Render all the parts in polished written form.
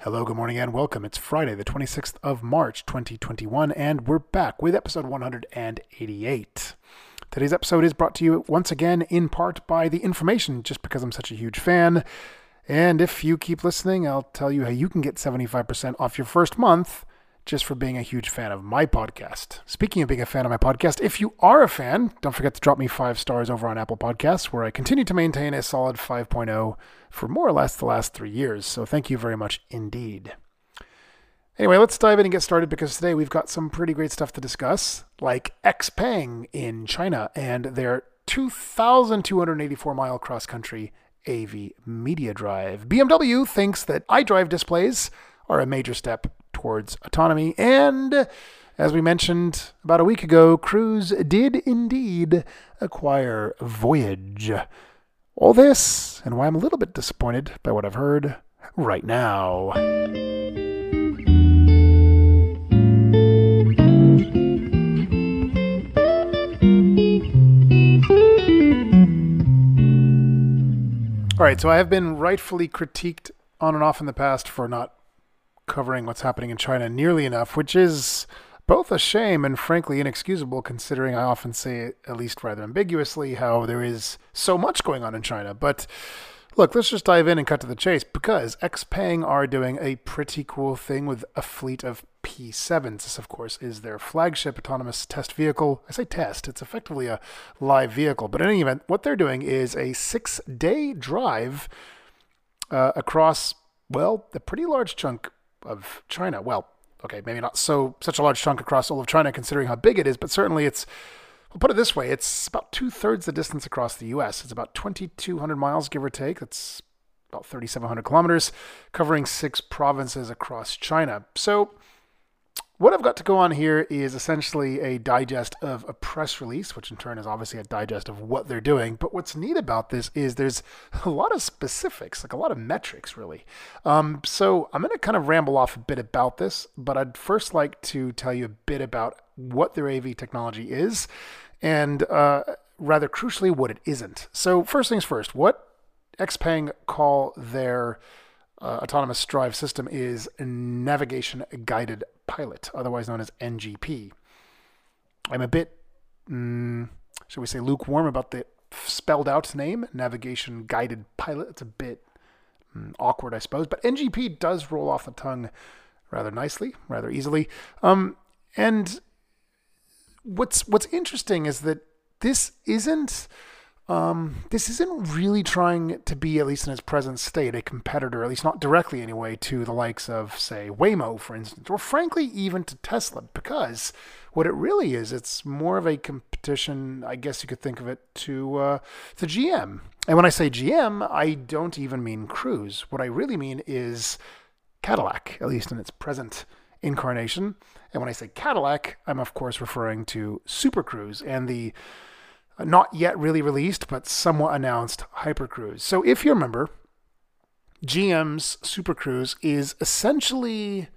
Hello, good morning, and welcome. It's Friday, the 26th of March, 2021, and we're back with episode 188. Today's episode is brought to you once again in part by The Information, just because I'm such a huge fan. And if you keep listening, I'll tell you how you can get 75% off your first month just for being a huge fan of my podcast. Speaking of being a fan of my podcast, if you are a fan, don't forget to drop me 5 stars over on Apple Podcasts, where I continue to maintain a solid 5.0 for more or less the last 3 years. So thank you very much indeed. Anyway, let's dive in and get started, because today we've got some pretty great stuff to discuss, like XPeng in China and their 2,284-mile cross-country AV media drive. BMW thinks that iDrive displays are a major step towards autonomy, and as we mentioned about a week ago, Cruise did indeed acquire Voyage. All this, and why I'm a little bit disappointed by what I've heard, right now. All right, so I have been rightfully critiqued on and off in the past for not covering what's happening in China nearly enough, which is both a shame and frankly inexcusable, considering I often say, at least rather ambiguously, how there is so much going on in China. But look, let's just dive in and cut to the chase, because XPeng are doing a pretty cool thing with a fleet of P7s. This, of course, is their flagship autonomous test vehicle. I say test, it's effectively a live vehicle. But in any event, what they're doing is a 6-day drive across, well, a pretty large chunk of China. Well, okay, maybe not such a large chunk across all of China, considering how big it is, but certainly we'll put it this way, it's about 2/3 the distance across the U.S. It's about 2,200 miles, give or take. That's about 3,700 kilometers, covering 6 provinces across China. So what I've got to go on here is essentially a digest of a press release, which in turn is obviously a digest of what they're doing. But what's neat about this is there's a lot of specifics, like a lot of metrics, really. So I'm going to kind of ramble off a bit about this, but I'd first like to tell you a bit about what their AV technology is, and rather crucially, what it isn't. So first things first, what XPeng call their autonomous drive system is Navigation Guided Pilot, otherwise known as NGP. I'm a bit, shall we say, lukewarm about the spelled out name, Navigation Guided Pilot. It's a bit awkward, I suppose, but NGP does roll off the tongue rather nicely, rather easily. And what's interesting is that this isn't really trying to be, at least in its present state, a competitor, at least not directly anyway, to the likes of, say, Waymo, for instance, or frankly, even to Tesla, because what it really is, it's more of a competition, I guess you could think of it, to GM. And when I say GM, I don't even mean Cruise. What I really mean is Cadillac, at least in its present incarnation. And when I say Cadillac, I'm of course referring to Super Cruise and the not yet really released, but somewhat announced Hyper Cruise. So if you remember, GM's Super Cruise is essentially,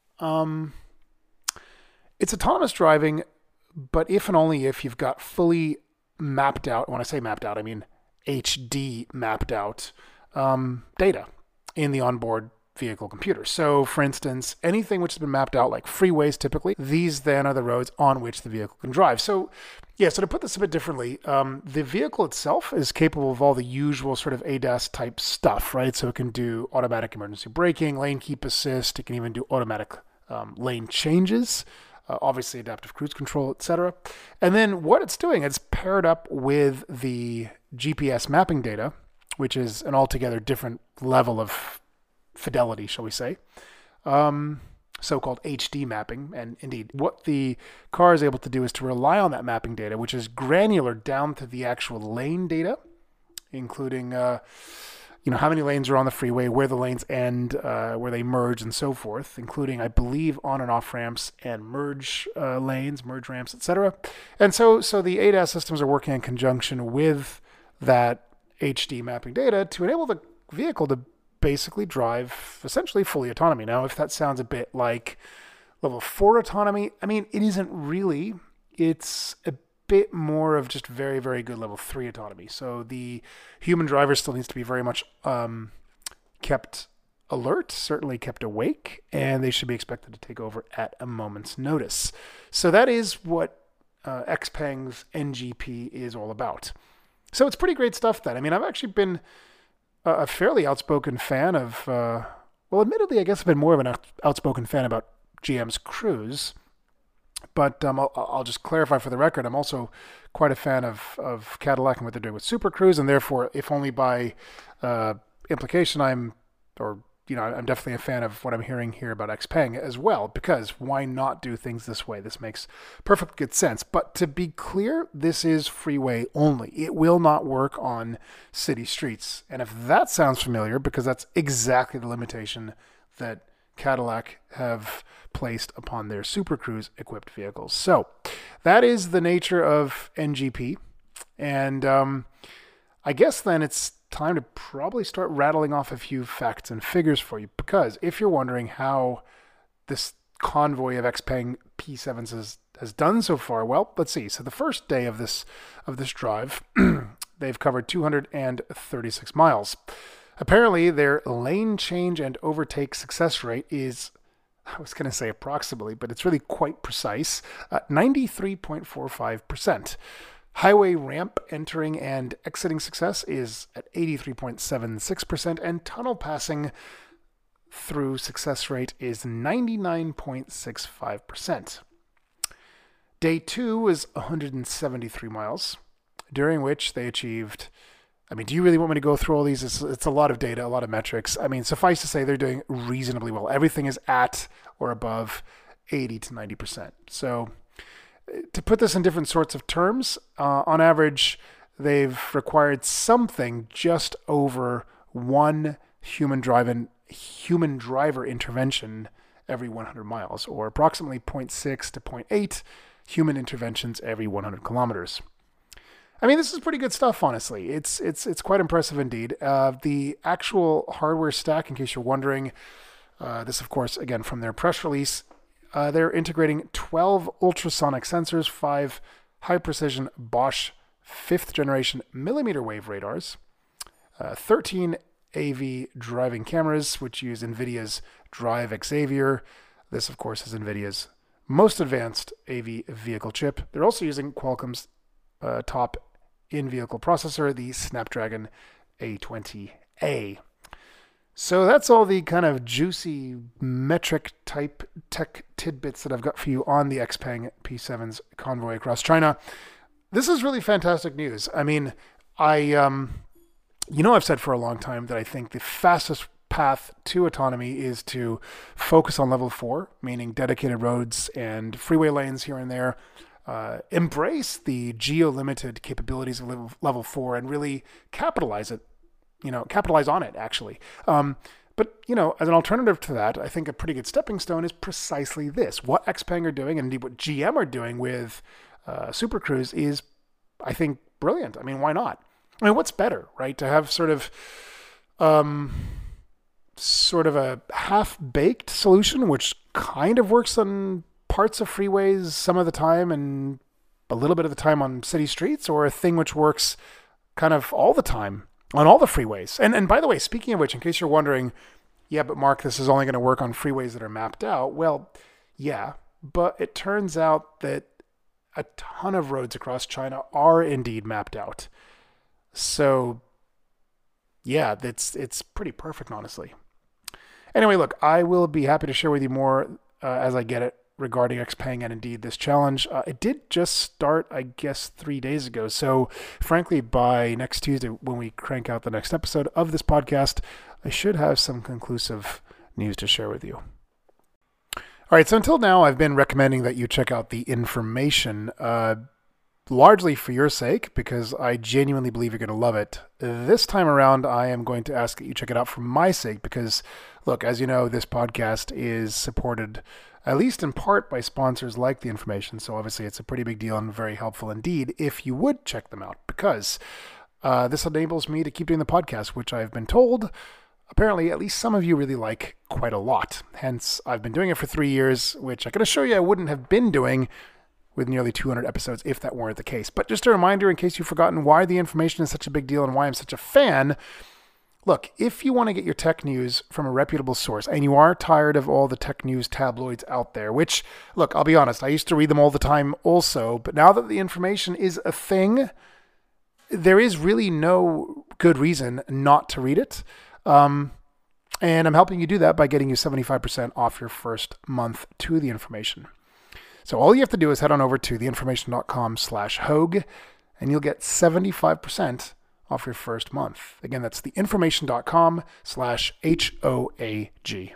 it's autonomous driving, but if and only if you've got fully mapped out, when I say mapped out, I mean HD mapped out data in the onboard vehicle computer. So for instance, anything which has been mapped out, like freeways typically, these then are the roads on which the vehicle can drive. So to put this a bit differently, the vehicle itself is capable of all the usual sort of ADAS type stuff, right? So it can do automatic emergency braking, lane keep assist, it can even do automatic lane changes, obviously adaptive cruise control, etc. And then what it's doing, it's paired up with the GPS mapping data, which is an altogether different level of fidelity, shall we say, so-called HD mapping. And indeed, what the car is able to do is to rely on that mapping data, which is granular down to the actual lane data, including how many lanes are on the freeway, where the lanes end, where they merge, and so forth, including, I believe, on and off ramps and merge lanes, merge ramps, etc. And so the ADAS systems are working in conjunction with that HD mapping data to enable the vehicle to basically drive essentially fully autonomy. Now, if that sounds a bit like level 4 autonomy, I mean, it isn't really. It's a bit more of just very, very good level 3 autonomy. So the human driver still needs to be very much kept alert, certainly kept awake, and they should be expected to take over at a moment's notice. So that is what Xpeng's NGP is all about. So it's pretty great stuff then. I mean, I've actually been a fairly outspoken fan of, well, admittedly, I guess I've been more of an outspoken fan about GM's Cruise. But I'll just clarify for the record, I'm also quite a fan of Cadillac and what they're doing with Super Cruise, and therefore, if only by implication, I'm definitely a fan of what I'm hearing here about Xpeng as well, because why not do things this way? This makes perfect good sense. But to be clear, this is freeway only. It will not work on city streets. And if that sounds familiar, because that's exactly the limitation that Cadillac have placed upon their Super Cruise equipped vehicles. So that is the nature of NGP. And I guess then it's time to probably start rattling off a few facts and figures for you, because if you're wondering how this convoy of Xpeng P7s has done so far, well, let's see. So the first day of this drive, they've covered 236 miles. Apparently, their lane change and overtake success rate is, I was going to say approximately, but it's really quite precise, 93.45%. Highway ramp entering and exiting success is at 83.76%, and tunnel passing through success rate is 99.65%. Day 2 was 173 miles, during which they achieved... I mean, do you really want me to go through all these? It's a lot of data, a lot of metrics. I mean, suffice to say they're doing reasonably well. Everything is at or above 80 to 90%. So to put this in different sorts of terms, on average, they've required something just over one human driver intervention every 100 miles, or approximately 0.6 to 0.8 human interventions every 100 kilometers. I mean, this is pretty good stuff, honestly. It's quite impressive indeed. The actual hardware stack, in case you're wondering, this, of course, again, from their press release, they're integrating 12 ultrasonic sensors, 5 high-precision Bosch 5th generation millimeter wave radars, 13 AV driving cameras, which use NVIDIA's Drive Xavier. This, of course, is NVIDIA's most advanced AV vehicle chip. They're also using Qualcomm's top in-vehicle processor, the Snapdragon A20A. So that's all the kind of juicy metric type tech tidbits that I've got for you on the Xpeng P7's convoy across China. This is really fantastic news. I mean, I've said for a long time that I think the fastest path to autonomy is to focus on level 4, meaning dedicated roads and freeway lanes here and there. Embrace the geo-limited capabilities of level 4 and really capitalize on it, actually. But, as an alternative to that, I think a pretty good stepping stone is precisely this. What Xpeng are doing, and indeed what GM are doing with Super Cruise is, I think, brilliant. I mean, why not? I mean, what's better, right? To have sort of a half-baked solution, which kind of works on parts of freeways some of the time and a little bit of the time on city streets, or a thing which works kind of all the time on all the freeways. And by the way, speaking of which, in case you're wondering, yeah, but Mark, this is only going to work on freeways that are mapped out. Well, yeah, but it turns out that a ton of roads across China are indeed mapped out. So yeah, it's pretty perfect, honestly. Anyway, look, I will be happy to share with you more as I get it regarding Xpeng and indeed this challenge. It did just start, I guess, 3 days ago. So frankly, by next Tuesday, when we crank out the next episode of this podcast, I should have some conclusive news to share with you. All right, so until now, I've been recommending that you check out the information, largely for your sake, because I genuinely believe you're going to love it. This time around, I am going to ask that you check it out for my sake, because, look, as you know, this podcast is supported at least in part by sponsors like the information. So obviously it's a pretty big deal and very helpful indeed if you would check them out, because this enables me to keep doing the podcast, which I've been told apparently at least some of you really like quite a lot. Hence, I've been doing it for 3 years, which I can assure you I wouldn't have been doing with nearly 200 episodes if that weren't the case. But just a reminder, in case you've forgotten why the information is such a big deal and why I'm such a fan, Look, if you want to get your tech news from a reputable source and you are tired of all the tech news tabloids out there, which, look, I'll be honest, I used to read them all the time also, but now that the information is a thing, there is really no good reason not to read it. And I'm helping you do that by getting you 75% off your first month to the information. So all you have to do is head on over to theinformation.com/Hogue and you'll get 75% off your first month. Again, that's theinformation.com/HOAG.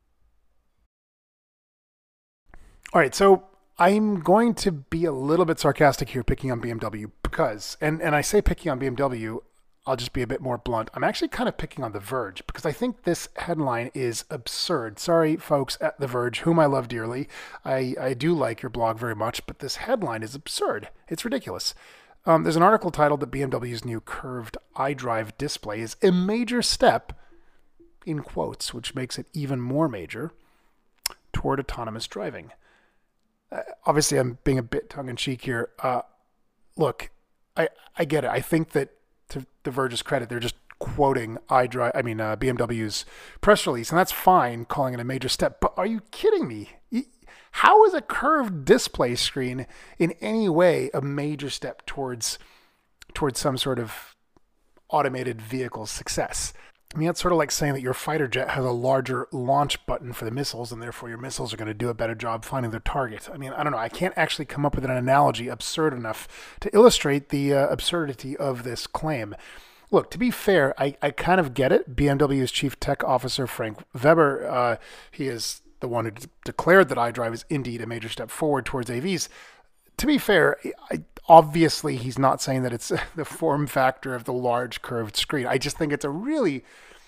All right, so I'm going to be a little bit sarcastic here picking on BMW because, and I say picking on BMW, I'll just be a bit more blunt. I'm actually kind of picking on The Verge because I think this headline is absurd. Sorry, folks at The Verge, whom I love dearly. I do like your blog very much, but this headline is absurd. It's ridiculous. There's an article titled that BMW's new curved iDrive display is a major step, in quotes, which makes it even more major, toward autonomous driving. Obviously, I'm being a bit tongue-in-cheek here. Look, I get it. I think that to The Verge's credit, they're just quoting BMW's press release, and that's fine, calling it a major step. But are you kidding me? How is a curved display screen in any way a major step towards some sort of automated vehicle success? I mean, that's sort of like saying that your fighter jet has a larger launch button for the missiles, and therefore your missiles are going to do a better job finding their target. I mean, I don't know. I can't actually come up with an analogy absurd enough to illustrate the absurdity of this claim. Look, to be fair, I kind of get it. BMW's chief tech officer, Frank Weber, he is the one who declared that iDrive is indeed a major step forward towards AVs. To be fair, obviously he's not saying that it's the form factor of the large curved screen. I just think it's a really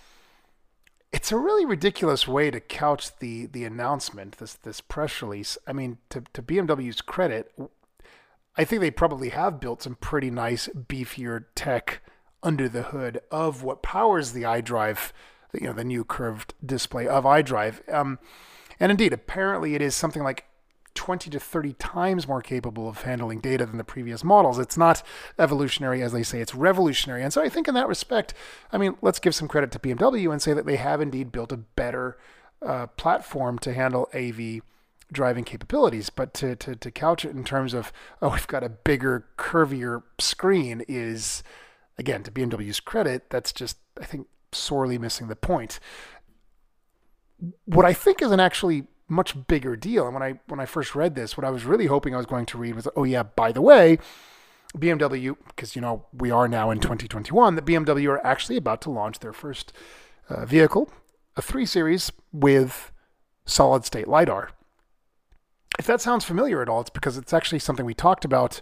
ridiculous way to couch the announcement, this press release. I mean, to BMW's credit, I think they probably have built some pretty nice, beefier tech under the hood of what powers the iDrive, the new curved display of iDrive. And indeed, apparently it is something like 20 to 30 times more capable of handling data than the previous models. It's not evolutionary, as they say, it's revolutionary. And so I think in that respect, I mean, let's give some credit to BMW and say that they have indeed built a better platform to handle AV driving capabilities. But to couch it in terms of, oh, we've got a bigger, curvier screen is, again, to BMW's credit, that's just, I think, sorely missing the point. What I think is an actually much bigger deal, and when I first read this, what I was really hoping I was going to read was, oh yeah, by the way, BMW, because we are now in 2021, that BMW are actually about to launch their first vehicle, a 3 Series with solid state LiDAR. If that sounds familiar at all, it's because it's actually something we talked about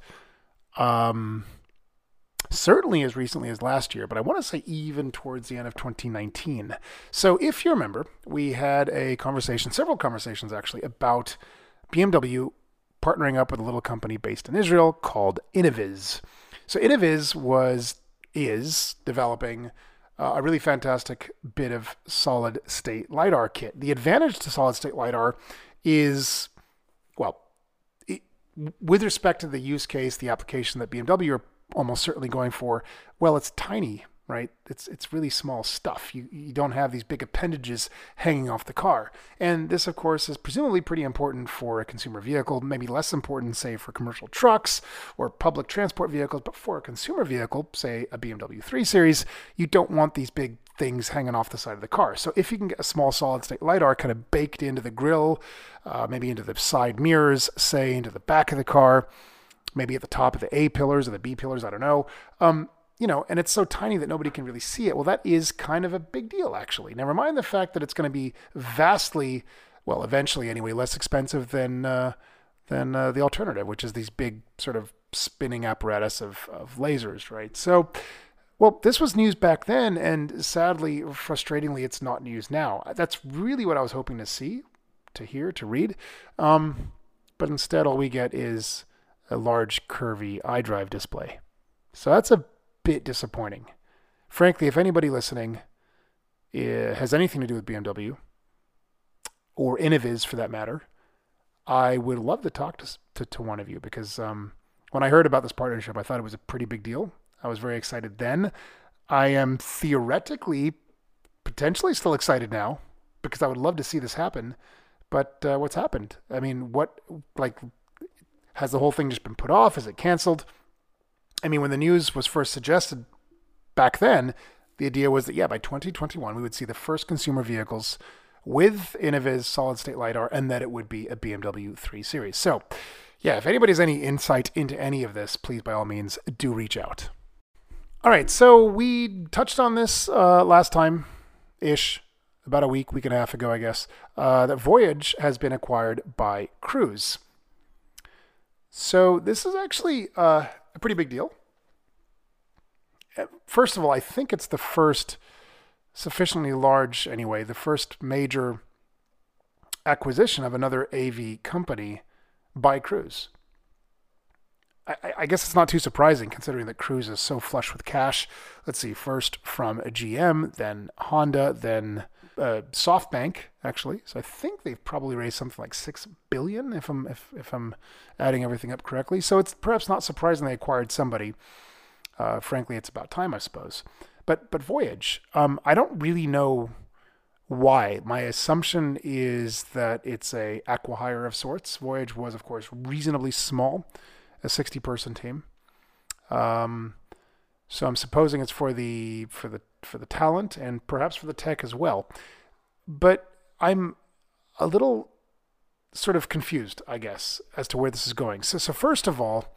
certainly as recently as last year, but I want to say even towards the end of 2019. So if you remember, we had several conversations actually, about BMW partnering up with a little company based in Israel called Innoviz. So Innoviz is developing a really fantastic bit of solid state LiDAR kit. The advantage to solid state LiDAR is, well, with respect to the use case, the application that BMW are almost certainly going for, well, it's tiny, right? It's really small stuff. You don't have these big appendages hanging off the car. And this, of course, is presumably pretty important for a consumer vehicle, maybe less important, say, for commercial trucks or public transport vehicles. But for a consumer vehicle, say a BMW 3 Series, you don't want these big things hanging off the side of the car. So if you can get a small solid-state LiDAR kind of baked into the grille, maybe into the side mirrors, say, into the back of the car, maybe at the top of the A pillars or the B pillars, I don't know. And it's so tiny that nobody can really see it. Well, that is kind of a big deal, actually. Never mind the fact that it's going to be vastly, well, eventually anyway, less expensive than the alternative, which is these big sort of spinning apparatus of lasers, right? So, well, this was news back then, and sadly, frustratingly, it's not news now. That's really what I was hoping to see, to hear, to read. But instead, all we get is a large curvy iDrive display. So that's a bit disappointing. Frankly, if anybody listening has anything to do with BMW, or Innoviz for that matter, I would love to talk to one of you, because when I heard about this partnership, I thought it was a pretty big deal. I was very excited then. I am theoretically, potentially still excited now because I would love to see this happen. But what's happened? I mean, has the whole thing just been put off? Is it canceled? I mean, when the news was first suggested back then, the idea was that, yeah, by 2021, we would see the first consumer vehicles with Innoviz solid-state LiDAR, and that it would be a BMW 3 Series. So, yeah, if anybody has any insight into any of this, please, by all means, do reach out. All right, so we touched on this last time-ish, about a week and a half ago, I guess, that Voyage has been acquired by Cruise. So this is actually a pretty big deal. First of all, I think it's the first sufficiently large, anyway, the first major acquisition of another AV company by Cruise. I guess it's not too surprising considering that Cruise is so flush with cash. Let's see, first from a GM, then Honda, then SoftBank, actually. So I think they've probably raised something like $6 billion if I'm adding everything up correctly. So it's perhaps not surprising they acquired somebody. Frankly, it's about time, I suppose. But Voyage, I don't really know why. My assumption is that it's a acqui-hire of sorts. Voyage was, of course, reasonably small, a 60-person team. So I'm supposing it's for the talent and perhaps for the tech as well. But I'm a little sort of confused, I guess, as to where this is going. So first of all,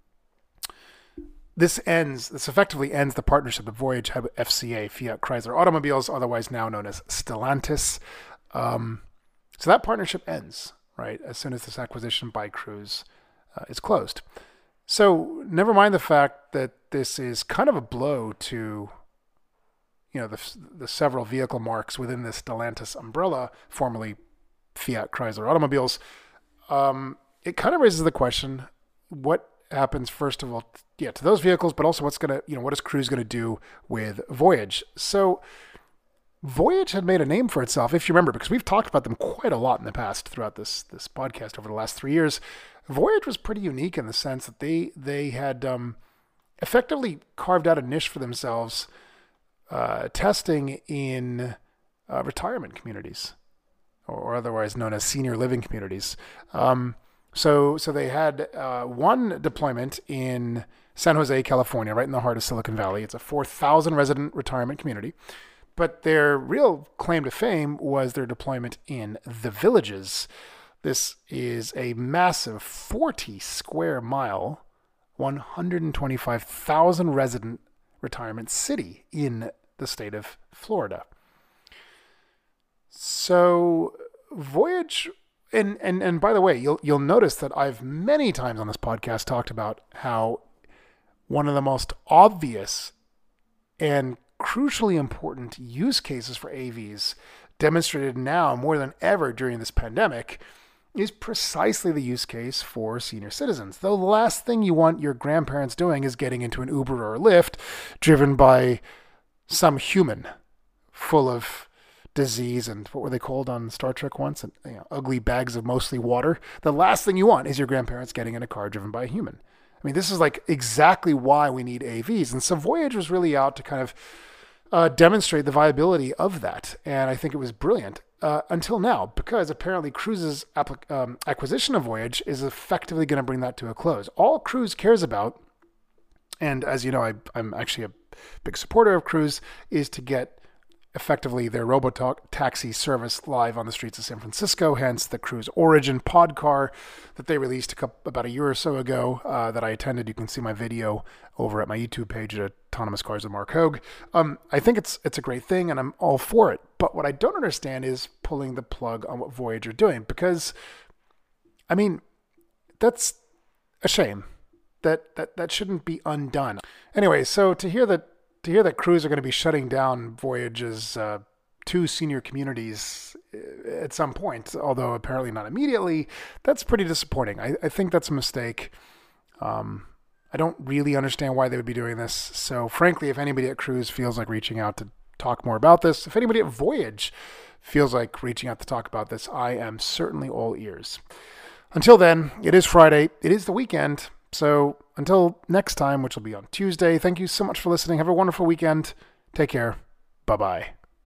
this effectively ends the partnership that Voyage had with FCA, Fiat Chrysler Automobiles, otherwise now known as Stellantis. So that partnership ends, right, as soon as this acquisition by Cruise is closed. So never mind the fact that this is kind of a blow to, the several vehicle marks within the Stellantis umbrella, formerly Fiat Chrysler Automobiles. It kind of raises the question, what happens first of all, to those vehicles, but also what is Cruise going to do with Voyage? So Voyage had made a name for itself, if you remember, because we've talked about them quite a lot in the past throughout this podcast over the last 3 years. Voyage was pretty unique in the sense that they had effectively carved out a niche for themselves, testing in retirement communities, or otherwise known as senior living communities. So they had one deployment in San Jose, California, right in the heart of Silicon Valley. It's a 4,000 resident retirement community. But their real claim to fame was their deployment in The Villages. This is a massive 40 square mile, 125,000 resident retirement city in the state of Florida. So Voyage, and by the way, you'll notice that I've many times on this podcast talked about how one of the most obvious and crucially important use cases for AVs, demonstrated now more than ever during this pandemic, is precisely the use case for senior citizens. Though the last thing you want your grandparents doing is getting into an Uber or a Lyft driven by some human full of disease and what were they called on Star Trek once? Ugly bags of mostly water. The last thing you want is your grandparents getting in a car driven by a human. I mean, this is like exactly why we need AVs. And so Voyage was really out to kind of demonstrate the viability of that. And I think it was brilliant until now, because apparently Cruise's acquisition of Voyage is effectively going to bring that to a close. All Cruise cares about, and as you know, I'm actually a big supporter of Cruise, is to get effectively their robo-taxi service live on the streets of San Francisco, hence the Cruise Origin pod car that they released about a year or so ago that I attended. You can see my video over at my YouTube page at Autonomous Cars with Mark Hogue. I think it's a great thing, and I'm all for it. But what I don't understand is pulling the plug on what Voyage are doing, because, I mean, that's a shame. That shouldn't be undone. Anyway, so to hear that Cruise are going to be shutting down Voyage's 2 senior communities at some point, although apparently not immediately, that's pretty disappointing. I think that's a mistake. I don't really understand why they would be doing this. So frankly, if anybody at Cruise feels like reaching out to talk more about this, if anybody at Voyage feels like reaching out to talk about this, I am certainly all ears. Until then, it is Friday. It is the weekend. So until next time, which will be on Tuesday, thank you so much for listening. Have a wonderful weekend. Take care. Bye-bye.